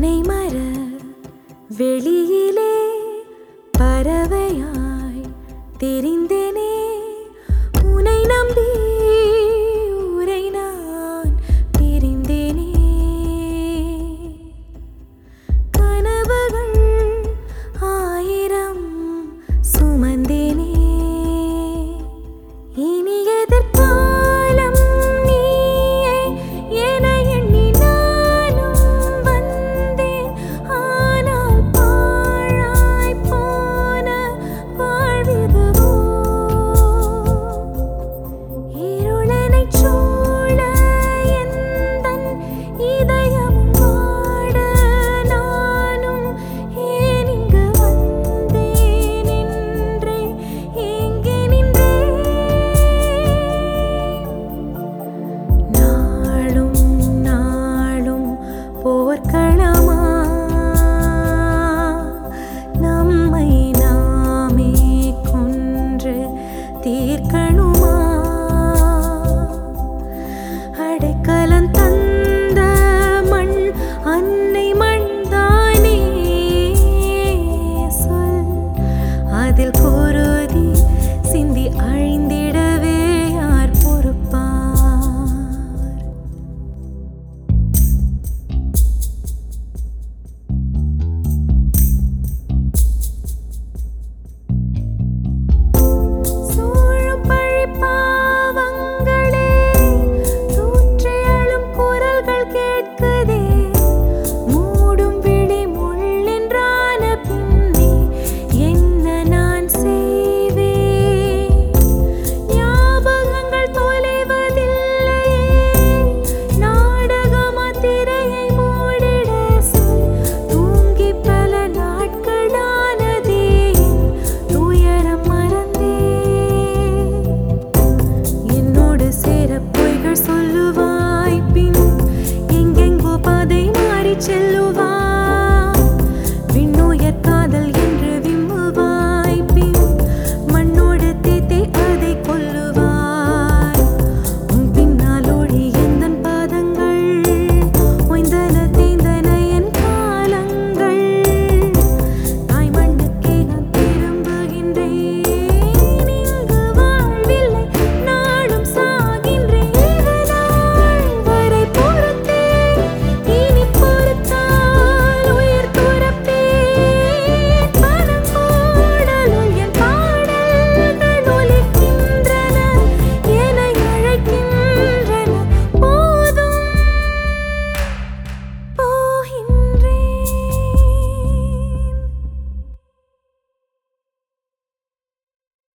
பனைமர வெளியிலே பறவையாய் தெரிந்தேனே. உனை நம்பி ஊரை நான் பிரிந்தேனே. கனவுகள் ஆயிரம் சுமந்தேனே. இனி எதிர்காலம் நீயே என எண்ணி நானும் வந்தேன். ஆனால் பாழாய் போன வாழ்விதுவோ. இருளனைச் சூழ எந்தன் இதயமும் வாட நானும் ஏன் இங்கு வந்தேன் என்றே ஏங்கி நின்றேன். நாளும் நாளும் போர்க்களமா, நம்மை நாமே கொன்று தீர்க்கணும்.